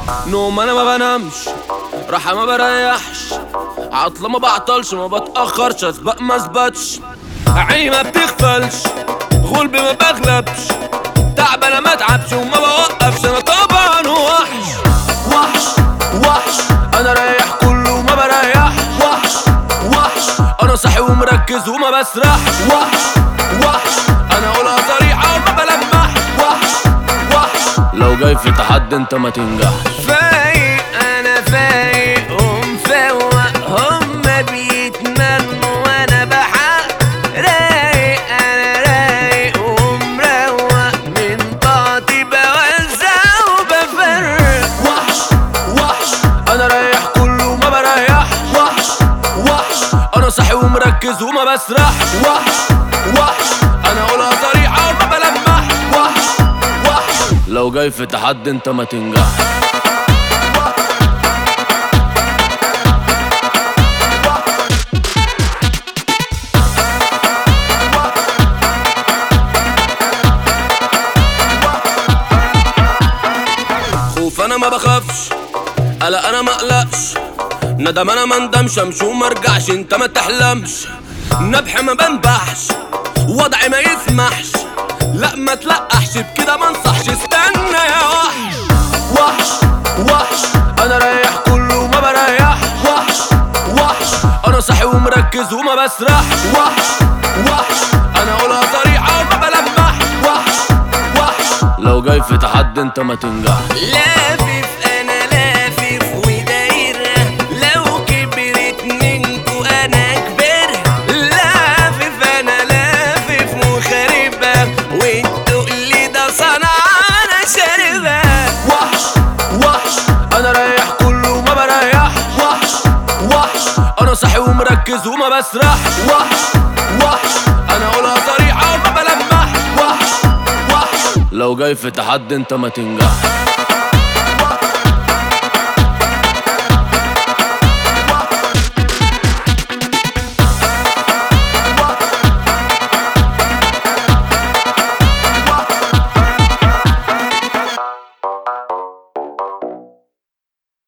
نوم انا ما بنامش، راحة ما بريحش، عطلة ما بعطلش، ما بتأخرش، اسبق ما اثبتش، عيني ما بتغفلش، غلبي ما بغلبش، تعب انا ما اتعبش وما بوقفش، انا طبعا وحش وحش وحش، انا رايح كله وما بريح، وحش وحش، انا صاحي ومركز وما بسرحش، وحش وحش، انا اقولها صريحة وما بلمح، وحش وحش، لو جاي في تحدي انت ما تنجحش. فايق انا فايق ومفوق، هما بيتمنوا وانا بحق، رايق انا رايق ومروق، من طاقتي بوزع وبفرق، وحش وحش، انا رايح كله وما بريح، وحش وحش، انا صاحي ومركز وما بسرحش، وحش وحش، انا اقولها صريحة وما بلمح، وحش وحش، لو جاي في تحدي انت ما تنجحش. خوف انا ما بخافش، قلق انا ما اقلقش، ندم انا ما ندمش، امشي وما ارجعش، انت ما تحلمش، نبح ما بنبحش، وضعي ما يسمحش، لا ما تلقحش بكده ما انصحش، استنى يا وحش وحش وحش، انا رايح كله وما بريح، وحش وحش، انا صاحي ومركز وما بسرحش، وحش وحش، انا اقولها صريحة وما بلمح، وحش وحش، لو جاي في تحدي انت ما تنجحش. لافف انا لافف ودايرة، لو كبرت منكو انا كبرها، لافف انا لافف وخاربها، والتقل ده صنع انا شاربها، وحش وحش، انا رايح كله وما بريح، وحش وحش، انا صاحي ومركز وما بسرحش، وحش وحش، انا اقولها صريحة وما بلمح، وحش وحش، لو جاي في تحدي انت ما تنجحش.